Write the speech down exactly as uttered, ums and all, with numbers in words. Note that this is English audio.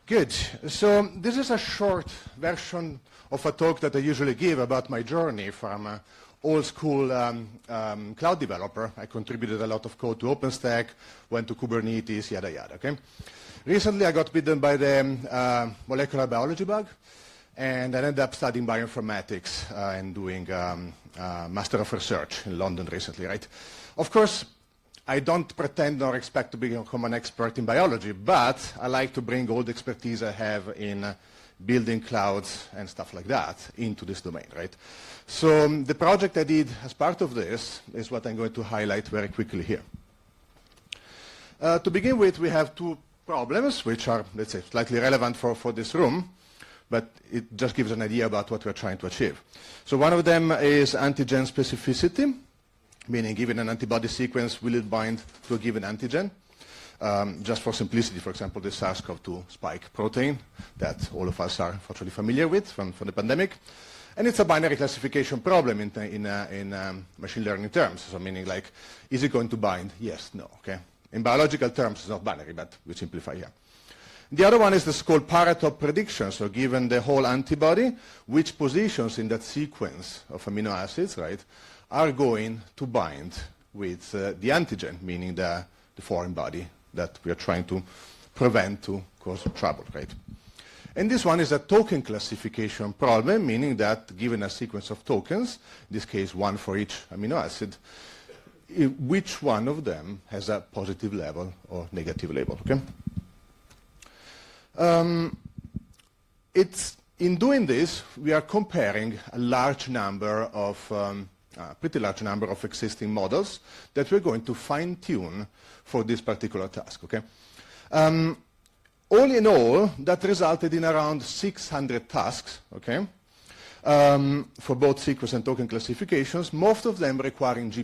Good. So this is a short version of a talk that I usually give about my journey from uh, old school um, um, cloud developer. I contributed a lot of code to OpenStack, went to Kubernetes, yada yada. Okay. Recently, I got bitten by the um, uh, molecular biology bug, and I ended up studying bioinformatics uh, and doing um, uh, Master of Research in London recently. Right. Of course, I don't pretend or expect to become an expert in biology, but I like to bring all the expertise I have in uh, building clouds and stuff like that into this domain, right? So um, the project I did as part of this is what I'm going to highlight very quickly here. Uh, to begin with, we have two problems which are, let's say, slightly relevant for, for this room, but it just gives an idea about what we're trying to achieve. So one of them is antigen specificity, meaning given an antibody sequence, will it bind to a given antigen? Um, just for simplicity, for example, the SARS CoV two spike protein that all of us are unfortunately familiar with from, from the pandemic. And it's a binary classification problem in, in, uh, in um, machine learning terms. So meaning like, is it going to bind? Yes, no, okay? In biological terms, it's not binary, but we simplify here. The other one is this called paratop prediction. So given the whole antibody, which positions in that sequence of amino acids, right, are going to bind with uh, the antigen, meaning the, the foreign body that we are trying to prevent to cause trouble, right? And this one is a token classification problem, meaning that given a sequence of tokens, in this case one for each amino acid, I, which one of them has a positive label or negative label, okay? Um, it's, in doing this, we are comparing a large number of um, a pretty large number of existing models that we're going to fine-tune for this particular task, okay? Um, all in all, that resulted in around six hundred tasks, okay? Um, for both sequence and token classifications, most of them requiring G